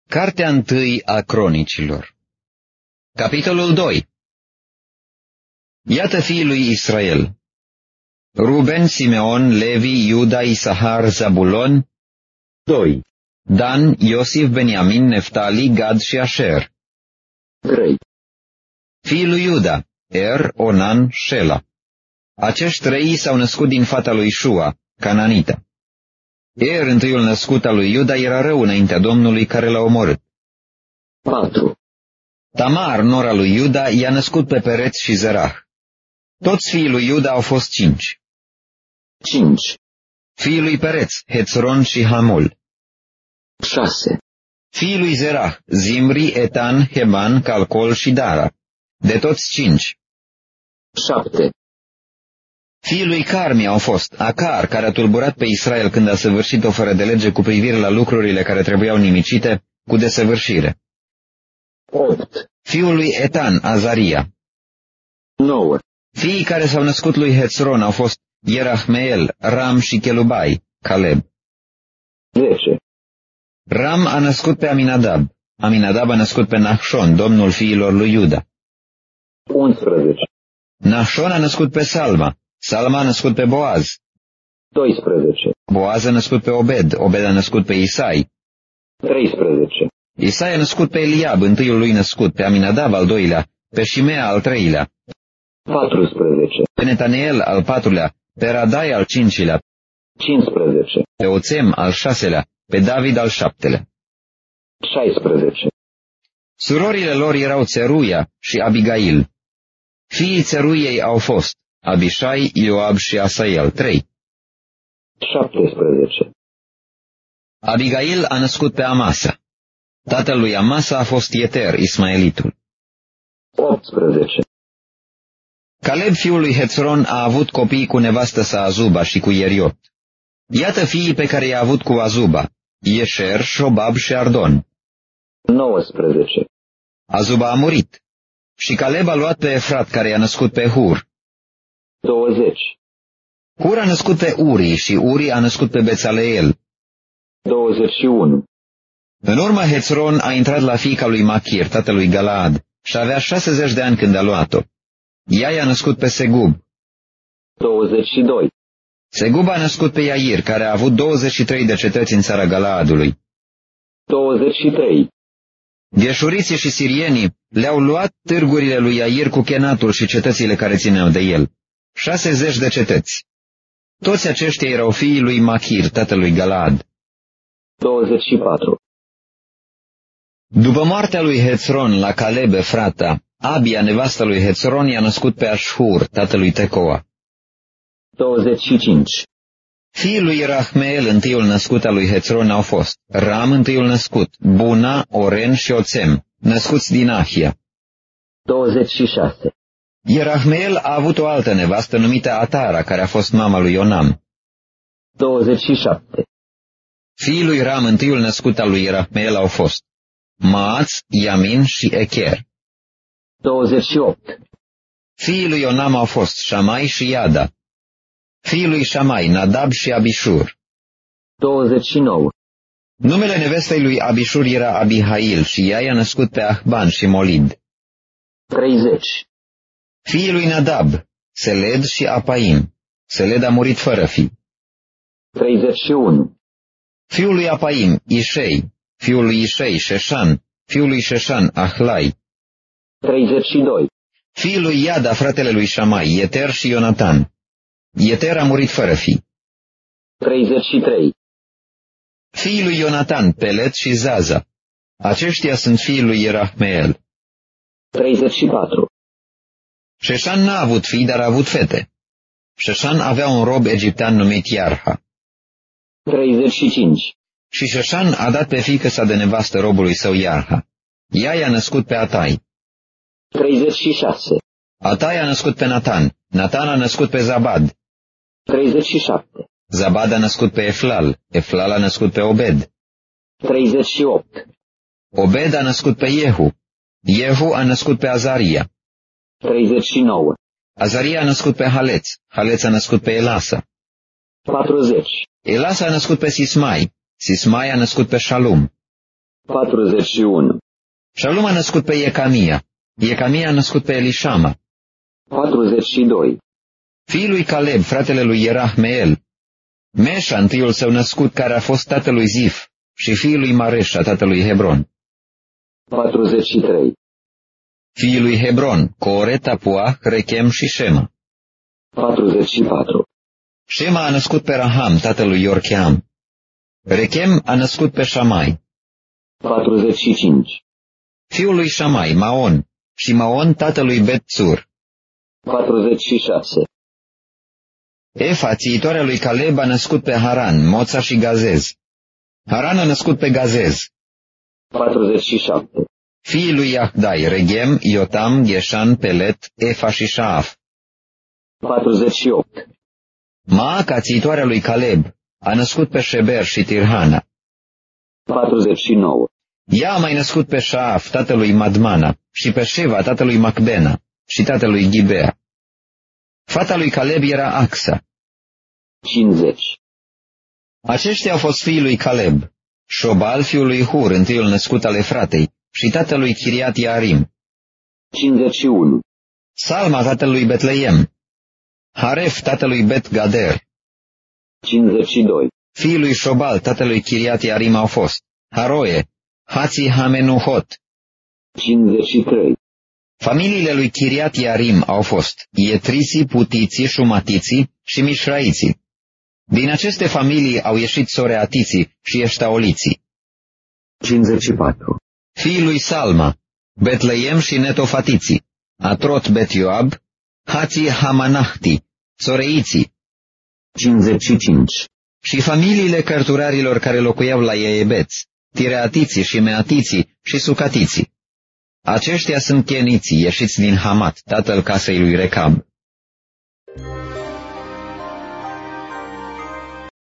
Cartea 1 a Cronicilor. Capitolul 2. Iată fiii lui Israel: Ruben, Simeon, Levi, Iuda, Isahar, Zabulon. 2. Dan, Iosif, Beniamin, Neftali, Gad și Asher. 3. Fiii lui Iuda: Er, Onan, Shela. Acești trei s-au născut din fata lui Shua, Cananita. Er, întâiul născut al lui Iuda, era rău înaintea Domnului care l-a omorât. 4. Tamar, nora lui Iuda, i-a născut pe Pereț și Zerah. Toți fiii lui Iuda au fost 5. 5. Fiii lui Pereț: Hețron și Hamul. 6. Fiii lui Zerah: Zimri, Etan, Heman, Calcol și Dara. De toți 5. 7. Fiii lui Carmi au fost Acar, care a tulburat pe Israel când a săvârșit-o fără de lege cu privire la lucrurile care trebuiau nimicite cu desăvârșire. 8. Fiul lui Etan, Azaria. 9. Fiii care s-au născut lui Hețron au fost Ierahmeel, Ram și Chelubai, Caleb. 10. Ram a născut pe Aminadab. Aminadab a născut pe Nahshon, domnul fiilor lui Iuda. 11. Nahshon a născut pe Salma. Salma a născut pe Boaz. 12. Boaz a născut pe Obed. Obed a născut pe Isai. 13. Isai a născut pe Eliab, întâiul lui născut, pe Aminadab al doilea, pe Shimea al treilea, 14. pe Netaneel al patrulea, pe Radai al cincilea, 15. pe Oțem al șaselea, pe David al șaptelea. 16. Surorile lor erau Țeruia și Abigail. Fiii Țeruiei au fost Abishai, Ioab și Asael, 3. 17. Abigail a născut pe Amasa. Tatăl lui Amasa a fost Ieter, Ismaelitul. 18. Caleb, fiul lui Hețron, a avut copii cu nevastă sa Azuba și cu Ieriot. Iată fiii pe care i-a avut cu Azuba: Ieșer, Șobab și Ardon. 19. Azuba a murit. Și Caleb a luat pe Efrat, care i-a născut pe Hur. 20. Hur a născut pe Uri și Uri a născut pe Bețaleel. 21. În urmă, Hețron a intrat la fiica lui Machir, tatălui Galaad, și avea 60 de ani când a luat-o. Ea i-a născut pe Segub. 22. Segub a născut pe Iair, care a avut 23 de cetăți în țara Galaadului. 23. Gheșuriții și sirienii le-au luat târgurile lui Iair cu Chenatul și cetățile care țineau de el. 60 de cetăți. Toți aceștia erau fiii lui Machir, tatălui Galaad. 24. După moartea lui Hețron la Caleb, Efrata, Abia, nevasta lui Hețron, i-a născut pe Ashhur, tatălui Tecoa. 25. Fiii lui Rahmeel, întâiul născut al lui Hețron, au fost Ram, întâiul născut, Buna, Oren și Oțem, născuți din Ahia. 26. Ierahmeel a avut o altă nevastă numită Atara, care a fost mama lui Onam. 27. Fiii lui Ram, întâiul născut al lui Ierahmeel, au fost Maaț, Iamin și Echer. 28. Fiii lui Onam au fost Șamai și Iada. Fiii lui Șamai, Nadab și Abishur. 29. Numele nevestei lui Abishur era Abihail și ea i-a născut pe Ahban și Molid. 30. Fiii lui Nadab, Seled și Apaim. Seled a murit fără fii. 31. Fiul lui Apaim, Ișei. Fiul lui Ișei, Șeșan. Fiul lui Șeșan, Ahlai. 32. Fiul lui Iada, fratele lui Șamai, Ieter și Ionatan. Ieter a murit fără fii. 33. Fiii lui Ionatan, Pelet și Zaza. Aceștia sunt fiii lui Ierahmeel. 34. Șeșan n-a avut fii, dar a avut fete. Șeșan avea un rob egiptean numit Iarha. 35. Și Șeșan a dat pe fiică sa de nevastă robului său Iarha. Ea i-a născut pe Atai. 36. Atai a născut pe Natan. Natan a născut pe Zabad. 37. Zabad a născut pe Eflal. Eflal a născut pe Obed. 38. Obed a născut pe Jehu. Jehu a născut pe Azaria. 39. Azaria a născut pe Haleț. Haleț a născut pe Elasa. 40. Elasa a născut pe Sismai. Sismai a născut pe Shalum. 41. Shalum a născut pe Iecamia. Iecamia a născut pe Elișama. 42. Fiul lui Caleb, fratele lui Ierahmeel. Meșa, întâiul său născut, care a fost tatălui Zif, și fiul lui Mareșa, tatălui Hebron. 43. Fiul lui Hebron, Core, Tapuah, Rechem și Shema. 44. Shema a născut pe Raham, tatălui Iorcheam. Rechem a născut pe Șamai. 45. Fiul lui Șamai, Maon, și Maon tatălui Bet-Țur. 46. Efa, țiitoarea lui Caleb, a născut pe Haran, Moța și Gazez. Haran a născut pe Gazez. 47. Fiii lui Iahdai, Regem, Iotam, Gheșan, Pelet, Efa și Șaaf. 48. Maaca, țiitoarea lui Caleb, a născut pe Șeber și Tirhana. 49. Ea a mai născut pe Șaaf, tatălui Madmana, și pe Sheva, tatălui Macbena, și tatălui Ghibea. Fata lui Caleb era Axa. 50. Aceștia au fost fiii lui Caleb: Șobal, fiul lui Hur, întâiul născut al Efratei, și tatălui Chiriat Iarim. 51. Salma, tatălui Betleem. Haref, tatălui Bet Gader. 52. Fiii lui Șobal, tatălui Chiriat Iarim, au fost Haroe, Hații Hamenuhot. 53. Familiile lui Chiriat Iarim au fost Ietriții, Putiții, Șumatiții și Mișraiții. Din aceste familii au ieșit Soreatiții și Eștaoliții. 54. Fiii lui Salma, Betleem și Netofatiții, Atrot Bet-Ioab, Hații Hamanahti, Soreiții. 55. Și familiile cărturarilor care locuiau la Iebeț, Tireatiții și Meatiții și Sucatiții. Aceștia sunt cheniții ieșiți din Hamat, tatăl casei lui Recab.